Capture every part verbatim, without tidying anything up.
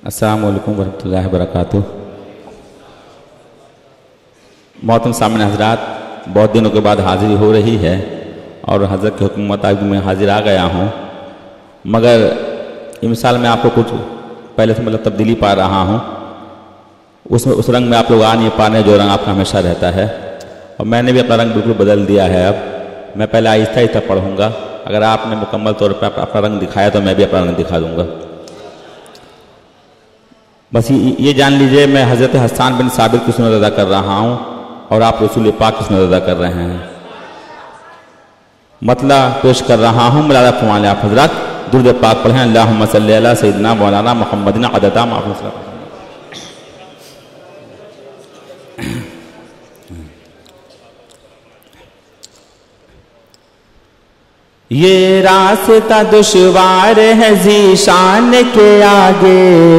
अस्सलामु अलैकुम वरहमतुल्लाहि वबरकातुहू। मोहतरम सामने हजरात, बहुत दिनों के बाद हाज़िरी हो रही है और हज़रत के हुक्म मुताबिक मैं हाजिर आ गया हूँ, मगर इस मिसाल में आपको कुछ पहले से मतलब तब्दीली पा रहा हूँ। उसमें उस रंग में आप लोग आ नहीं पा रहे जो रंग आपका हमेशा रहता है, और मैंने भी अपना रंग बिल्कुल बदल दिया है। अब मैं पहले आहिस्ता आहिस्ता पढ़ूँगा, अगर आपने मुकम्मल तौर पर अपना रंग दिखाया तो मैं भी अपना रंग दिखा दूँगा। बस ये जान लीजिए, मैं हज़रत हस्सान बिन साबित की सुन्नत अदा कर रहा हूँ और आप रसूल पाक की सुन्नत अदा कर रहे हैं। मतलब पेश कर रहा हूँ, मुलादा फरमाएं आप हजरत, दुरूद पाक पढ़ें, अल्लाहुम्मा सल्ली अला सय्यिदना मौलाना मुहम्मदिन अददा मा फी। ये रास्ता दुश्वार है ज़ीशान के आगे,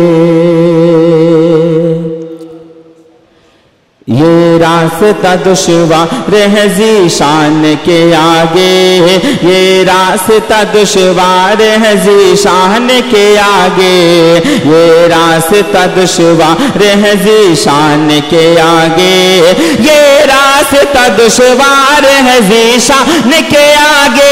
ये रास्ता दुश्वार है ज़ीशान के आगे, ये रास्ता दुश्वार है ज़ीशान के आगे, ये रास्ता दुश्वार है ज़ीशान के आगे, ये रास्ता दुश्वार है ज़ीशान के आगे।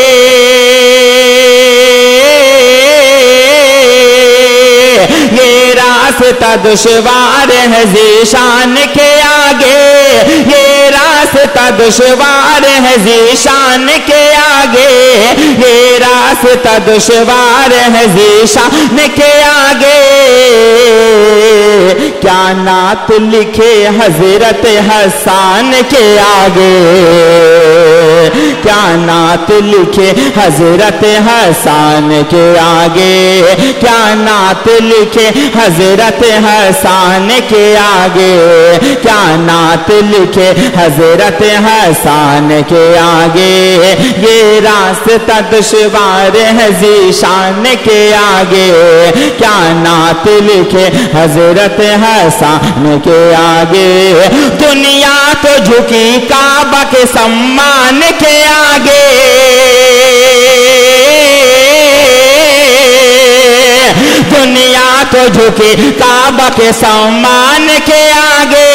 ये रास्ता दुश्वार है ज़ीशान के आगे, ये रास्ता दुश्वार है ज़ीशान के आगे, ये रास्ता दुश्वार है ज़ीशान के आगे। क्या नात लिखे हजरत हसन के आगे, क्या नात लिखे हजरत हसन के आगे, क्या नात लिखे हजरत हसन के आगे, क्या नात लिखे हजरत हसन के आगे। ये रास्ता दुश्वार है ज़ीशान के आगे, क्या नात लिखे हजरत हसन के आगे। दुनिया तो झुकी काबा के सम्मान के आगे, दुनिया तो झुकी काबा के सम्मान के आगे,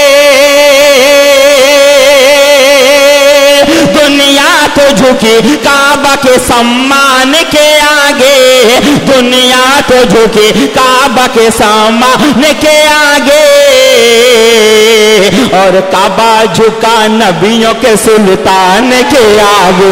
दुनिया तो झुकी काबा के सम्मान के आगे, दुनिया तो झुकी काबा के सम्मान के आगे। और काबा झुका नबियों के सुल्तान के आगे,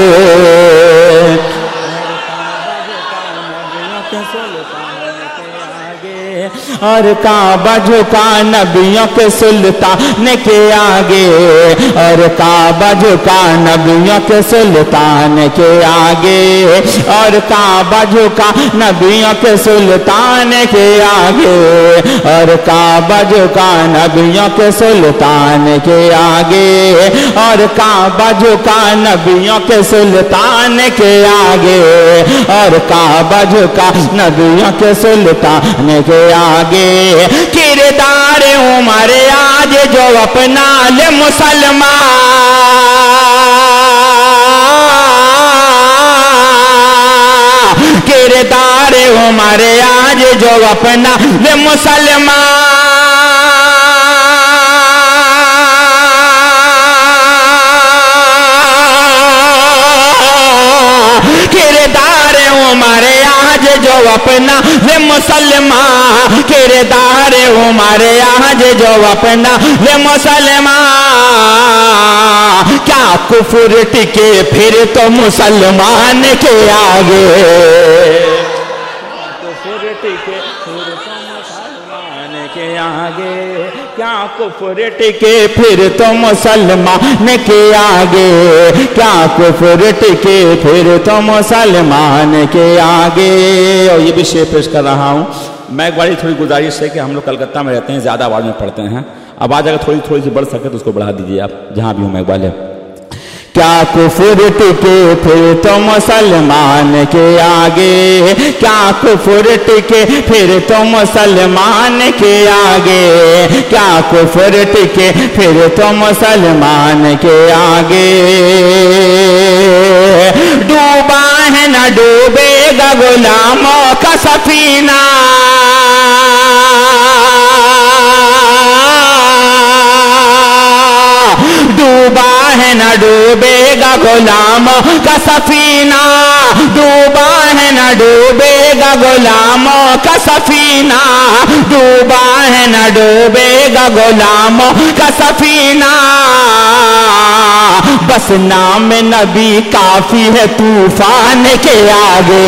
और काबा झुका नबियों के सुल्तान के आगे, और काबा झुका नबियों के सुल्तान के आगे, और काबा झुका नबियों के सुल्तान के आगे, और काबा झुका नबियों के सुल्तान के आगे, और काबा झुका नबियों के सुल्तान के आगे, और काबा झुका नबियों के सुल्तान के आगे। किरदार उमर आज जो अपना ले मुसलमान, किरदार उमर आज जो अपना ले मुसलमान, किरदार उमर आज जो अपना वे मुसलमान, किरदार उमर आज जो अपना वे मुसलमान। क्या कुफर टिके फिर तो मुसलमान के आगे, कुफर टिके फिर तो मुसलमान के आगे, क्या कुफर टिके फिर तो मुसलमान के आगे, क्या कुफर टिके फिर तो मुसलमान के आगे। और ये भी शेर पेश कर रहा हूँ। मैं एक बारी थोड़ी गुजारिश है कि हम लोग कलकत्ता में रहते हैं, ज़्यादा आवाज़ में पढ़ते हैं, आवाज़ अगर थोड़ी थोड़ी सी बढ़ सके तो उसको बढ़ा दीजिए आप, जहाँ भी हूँ मैं इकबाल है। क्या कुफर टिके फिर तो मुसलमान के आगे, क्या कुफर टिके फिर तो मुसलमान के आगे, क्या कुफर टिके फिर तो मुसलमान के आगे। डूबा है न डूबेगा गुलामों का सफीना, डूबेगा गुलामों का सफीना, डूबा है न डूबेगा गुलामों का सफीना, डूबा है न डूबेगा गुलामों का सफीना। बस नाम नबी काफी है तूफान के आगे,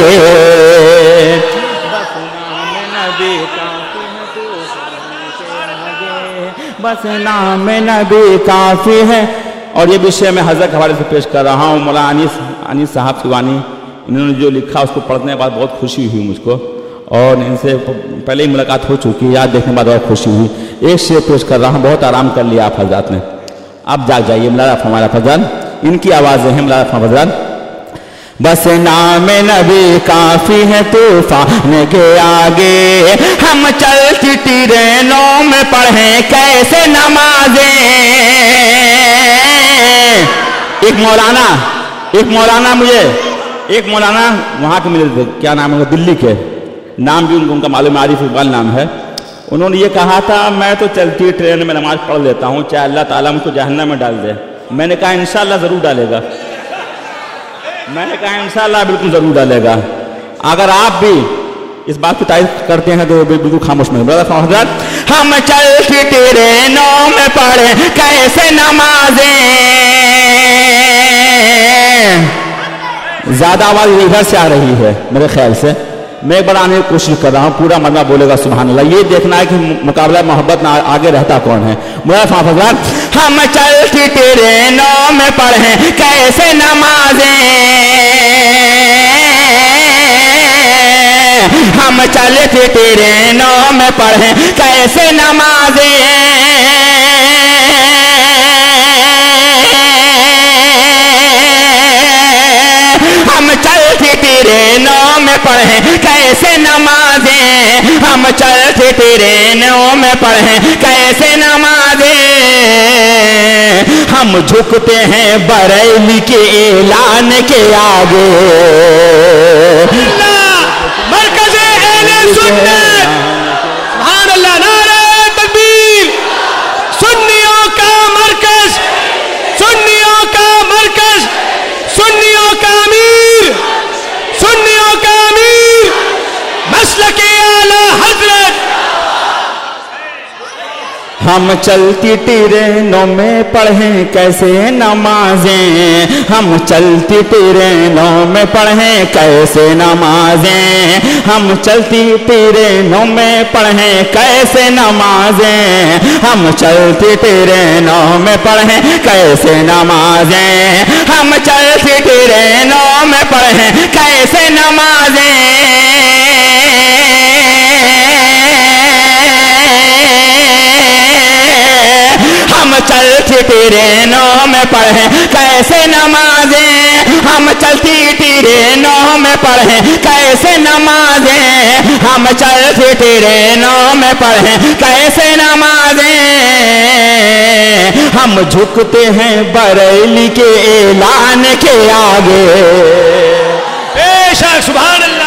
बस नाम नबी काफी है तूफान के आगे, बस नाम नबी काफी है। और ये विषय मैं हज़रत के हवाले से पेश कर रहा हूँ। मौलाना अनीस अनीस साहब की वानी, इन्होंने जो लिखा उसको पढ़ने के बाद बहुत खुशी हुई मुझको, और इनसे पहले ही मुलाकात हो चुकी है, याद देखने के बाद बहुत खुशी हुई। एक शेर पेश कर रहा हूँ, बहुत आराम कर लिया आप हजरात ने, आप जाग जाइए। मुलारा फरमाया फजल, इनकी आवाज़ें हैं मुलारा फजल। बस नाम नबी काफी है तूफान के आगे, हम चलती ट्रेनों में पढ़ें कैसे नमाजें। एक मौलाना एक मौलाना मुझे एक मौलाना वहाँ के मिले थे, क्या नाम है, दिल्ली के, नाम भी उनको उनका मालूम, आरिफ इकबाल नाम है। उन्होंने ये कहा था मैं तो चलती ट्रेन में नमाज पढ़ लेता हूँ, चाहे अल्लाह ताला मुझको जहन्नम में डाल दे। मैंने कहा इंशाअल्लाह ज़रूर डालेगा, मैंने कहा इंशाअल्लाह बिल्कुल ज़रूर डालेगा। अगर आप भी इस बात की तारीफ करते हैं तो बिल्कुल खामोश में। हम चलती ट्रेनों में पढ़े कैसे नमाजें, ज्यादा आवाज इधर से आ रही है मेरे ख्याल से, मैं एक बार आने की कोशिश कर रहा हूँ, पूरा मजमा बोलेगा सुभान अल्लाह। ये देखना है कि मुकाबला मोहब्बत में आगे रहता कौन है। हम चलती ट्रेनों में पढ़े कैसे नमाजें, हम चलती ट्रेनों में पढ़े कैसे नमाजें, हम चलती ट्रेनों में पढ़े कैसे नमाजें, हम चलती ट्रेनों में पढ़े कैसे नमाजें। हम झुकते हैं बरेली के ऐलान के आगे, मरकज़े अहले सुन्नत, सुभान अल्लाह, नारे तकबीर, सुन्नियों का मरकज, सुन्नियों का मरकज, सुन्नियों का अमीर, सुन्नियों का अमीर, मसलके आला हजरत। हम चलती ट्रेनों में पढ़ें कैसे नमाजें, हम चलती ट्रेनों में पढ़ें कैसे नमाजें, हम चलती ट्रेनों में पढ़ें कैसे नमाजें, हम चलती ट्रेनों में पढ़ें कैसे नमाजें, हम चलती ट्रेनों में पढ़ें कैसे नमाजें। हम चलती ट्रेनों में पढ़ें कैसे नमाजें, हम चलती ट्रेनों में पढ़ें कैसे नमाजें, हम चलती ट्रेनों में पढ़ें कैसे नमाजें। हम झुकते हैं बरेली के ऐलान के आगे, बेशक सुभान अल्लाह,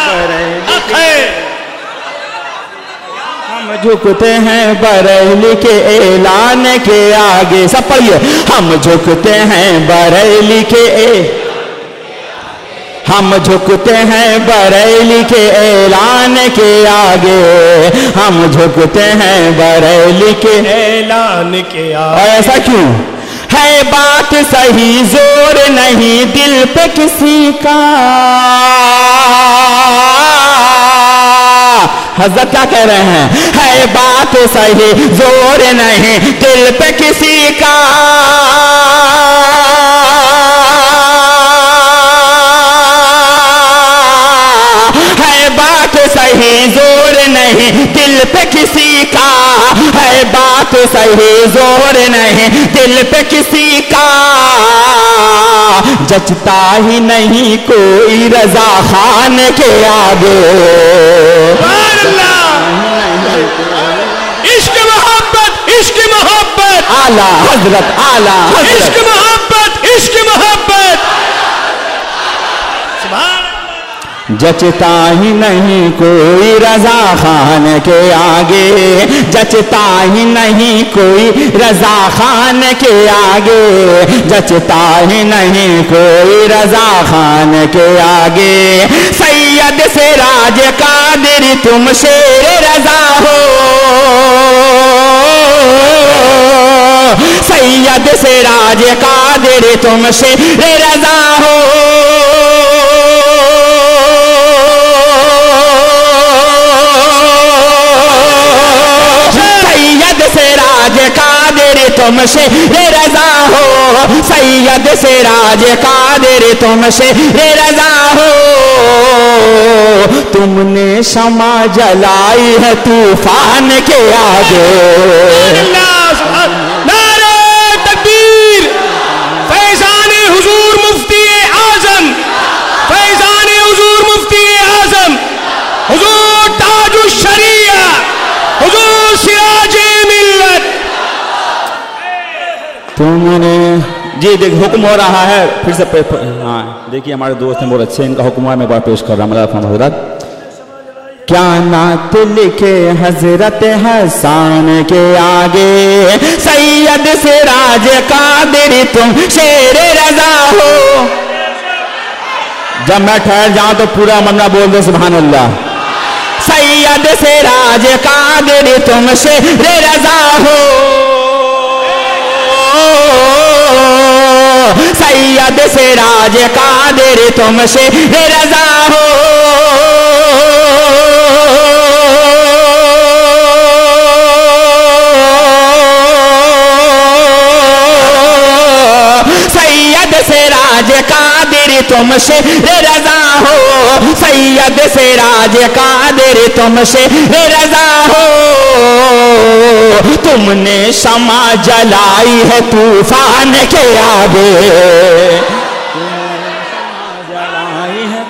हम झुकते हैं बरेली के ऐलान के आगे। सब पढ़िए, हम झुकते हैं बरेली के ए हम झुकते हैं बरेली के ऐलान के आगे, हम झुकते हैं बरेली के ऐलान के आगे। ऐसा क्यों है? बात सही, जोर नहीं दिल पे किसी का। हज़रत क्या कह रहे हैं? है बात सही, जोर नहीं दिल पे किसी का। है बात सही, जोर नहीं दिल पे किसी का। है बात सही, जोर नहीं दिल पे किसी का। जचता ही नहीं कोई रजा खान के आगे। इश्क मोहब्बत, इश्क मोहब्बत, आला हजरत, आला हजरत, इश्क मोहब्बत, इश्क मोहब्बत। जचता ही नहीं कोई रजा खान के आगे, जचता ही नहीं कोई रजा खान के आगे, जचता ही नहीं कोई रजा खान के आगे। सैयद से राज कादिर तुम शेर रजा हो, सैयद से राज कादिर तुम शेर रजा हो। सैयद से राज कादिर तुम शेर रजा हो, सैयद से राज कादिर तुम शेर रजा हो। तुमने शमा जलाई है तूफान के आगे। नारे तकबीर। फैज़ाने हुजूर मुफ्ती आज़म, फैज़ाने हुजूर मुफ्ती आज़म, हुजूर ताजुश शरिया, हुजूर सिराजे मिल्लत। तुमने जी देख हुक्म हो रहा है फिर से। हाँ देखिए हमारे दोस्त हैं बहुत अच्छे, इनका हुक्म है, मैं एक बार पेश कर रहा हूँ। हजरत क्या नात लिखे हजरत हसन के आगे, सैयद से राज कादिर तुम शेर रजा हो। जब मैं ठहर जाऊं तो पूरा मन्ना बोल दो सुभान अल्लाह। सैयद से राज कादिर तुम शेर रजा हो, सैयद से राज कादिर तुम शेर रजा हो। सैयद से राज कादिर तुम शेर रजा हो, सैयद से राज कादिर तुम शेर रजा हो। तुमने शमा जलाई है तूफान के आगे, जलाई है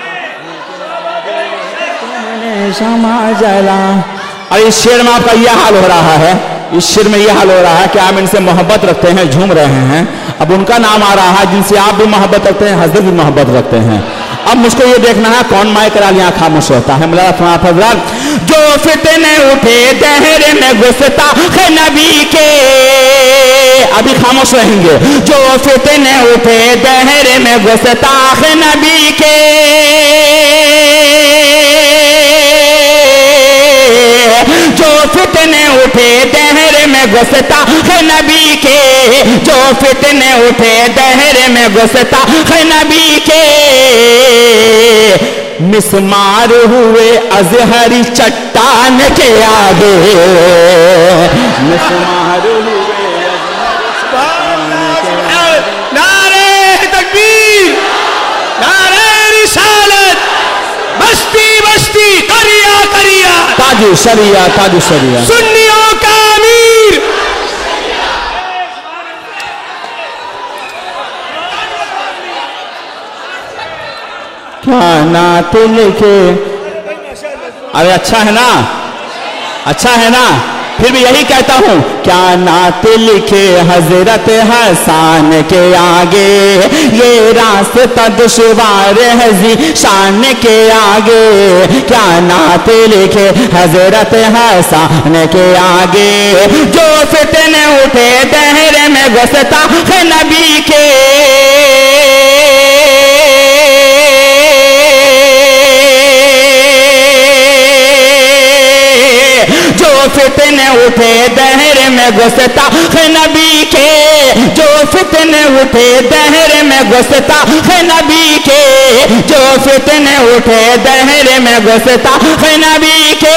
तुमने शमा जला। और इस शेर में आपका यह हाल हो रहा है, इस शेर में यह हाल हो रहा है कि आप इनसे मोहब्बत रखते हैं, झूम रहे हैं। अब उनका नाम आ रहा है जिनसे आप भी मोहब्बत रखते हैं, हजरत भी मोहब्बत रखते हैं। अब मुझको ये देखना है कौन माय करा लिया खामोश होता है। मतलब जो फितने उठे दहरे में गुस्ताखे नबी के, अभी खामोश रहेंगे। जो फितने उठे दहरे में गुस्ताखे नबी के, जो फितने उठे दहरे में गुस्ताखे नबी के, जो फितने उठे दहरे में गुस्ताखे नबी के। मिसमार हुए अजहरी चट्टान के आगे, मिसमार हुए नारे तकबीर, नारे रिसालत, बस्ती बस्ती करिया करिया, ताजु शरिया ताजु शरिया, सुन्नियों का अमीर। क्या नात लिखे, अरे अच्छा है ना, अच्छा है ना। फिर भी यही कहता हूं, क्या नात लिखे हजरत हसन के आगे, ये रास्ता दुश्वार है जी शान के आगे। क्या नात लिखे हजरत हसन के आगे, जो फितने उठे दहरे में गुस्ताखे नबी के। जो फितने उठे दहरे में गुस्ताखे नबी के, जो फितने उठे दहरे में गुस्ताखे नबी के, जो फितने उठे दहरे में गुस्ताखे नबी के।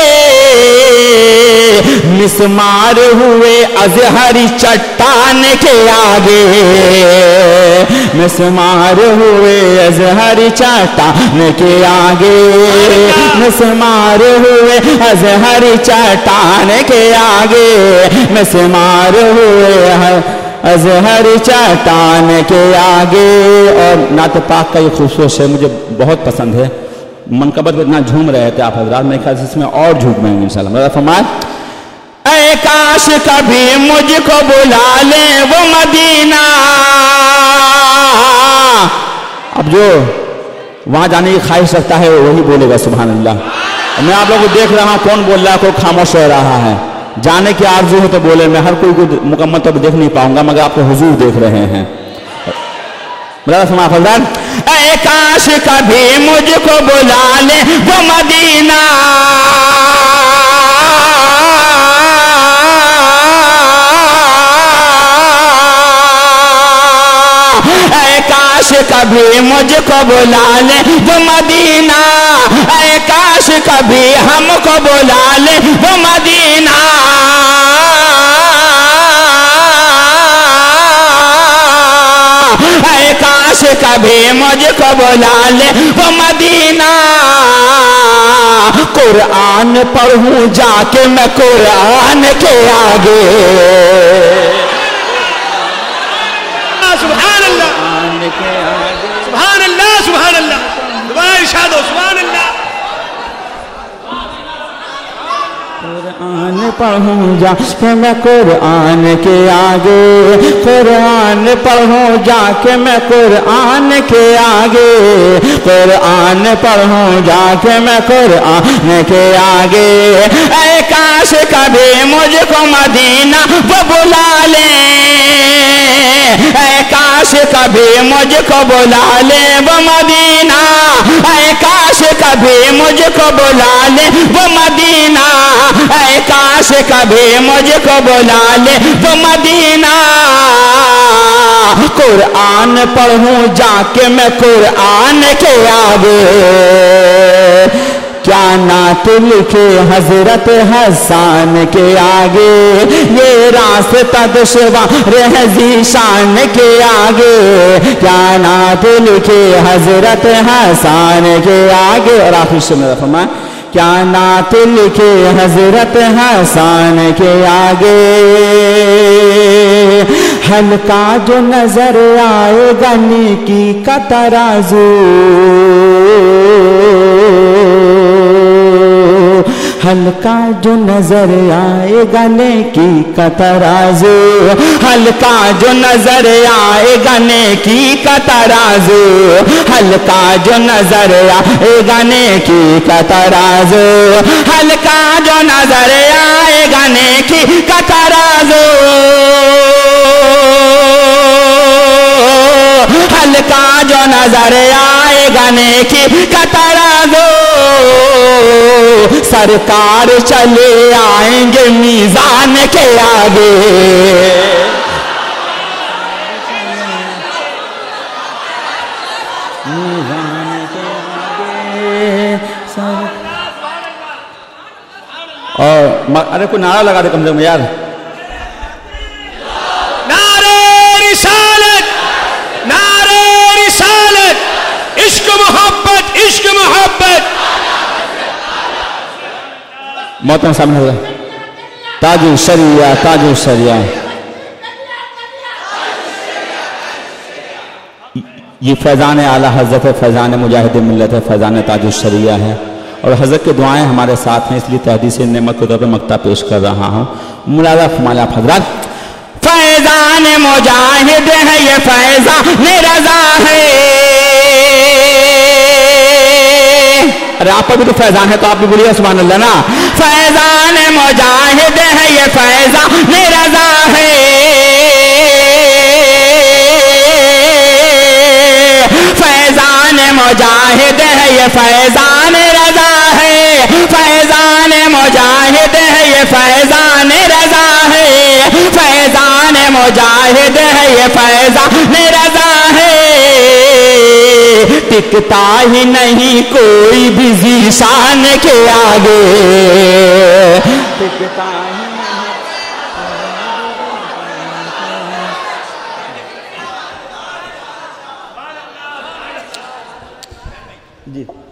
मिसमार हुए अजहरी चट्टान के आगे, मिसमार हुए अजहरी चट्टान के आगे, मिसमार हुए अजहरी चट्टान के आगे, मिसमार हुए अजहरी चट्टान के आगे। और नात पाक का ये खूबसूरत शेर मुझे बहुत पसंद है। मनकबत में इतना झूम रहे थे आप हजरात, मेरे ख्याल से इसमें और झूमेंगे इंशाल्लाह। मेरा फरमाया, ऐ काश कभी मुझको बुला ले वो मदीना। अब जो वहां जाने की ख्वाहिश रखता है वही बोलेगा सुभान अल्लाह। मैं आप लोगों को देख रहा हूं कौन बोल रहा है, कोई खामोश हो रहा है। जाने की आरज़ू हो तो बोले, मैं हर कोई को मुकम्मल तो देख नहीं पाऊंगा मगर आपको हुजूर देख रहे हैं। ऐ काश कभी मुझको बुला ले वो मदीना, ऐ काश कभी मुझको बुला ले वो मदीना, ऐ काश कभी हमको बुला ले वो मदीना। ऐ काश कभी मुझको बुला ले वो मदीना, कुरान पढ़ूं जाके मैं कुरान के आगे। सुभान अल्लाह सुभान अल्लाह सुभान अल्लाह, दोबारा इरशाद हो सुभान अल्लाह। कुरान पढ़ूं जाके मैं कुरान के आगे, कुरान पढ़ूं जाके मैं कुरान के आगे, कुरान पढ़ूं जाके मैं कुरान के आगे। ऐ काश कभी मुझको मदीना वो बुला ले, ऐ काश कभी मुझको बुला ले वो मदीना, ऐ काश कभी मुझको बुला ले वो मदीना, ऐ काश कभी मुझको बुला ले वो मदीना। कुरान पढ़ूं जाके मैं कुरान के आगे, क्या नात लिखे हजरत हसन के आगे, ये रास्ता दुश्वार है ज़ीशान के आगे, क्या नात लिखे हजरत हसन के आगे। और आखिर से मेरा फरमाया, क्या नात लिखे हजरत हसन के आगे, हल्का जो नजर आएगा नेकी का तराजू, हल्का जो नजर आएगा नेकी का तराजू, हल्का जो नजर आएगा नेकी का तराजू, हल्का जो नजर आएगा नेकी का तराजू, हल्का जो नजर आएगा नेकी का तराजू, हल्का जो नजर आएगा नेकी का तराजू। सरकार चले आएंगे मीज़ान के आगे, मीज़ान के आगे सर। और अरे कोई नारा लगा दे कम से कम यार। नारे रिसालत, नारे रिसालत, इश्क मोहब्बत, इश्क मोहब्बत। मोहतरम सामने ताजुल शरिया, ताजुल शरिया, ये फैज़ान आला हज़रत फैज़ान मुजाहिद मिल्लत है, फैज़ान ताजुल शरिया है। और हज़रत की दुआएं हमारे साथ हैं, इसलिए तहदीद से नेमत के तौर पर मक्ता पेश कर रहा हूँ। मुलाज़ा फरमाया हज़रत, फैज़ान मुजाहिद है ये फैज़ान रज़ा है। अरे आप पर भी तो फैज़ान है तो आप भी बोलिए सुभान अल्लाह ना। फैज़ान मुजाहिद है ये फैज़ान रज़ा है, फैज़ान मुजाहिद है ये फैज़ान रज़ा है, फैज़ान मुजाहिद है ये फैज़ान रज़ा है, फैज़ान मुजाहिद है ये फैज़ान रज़ा है। टिकता ही नहीं कोई भी ज़ीशान के आगे, टिकता ही नहीं। जी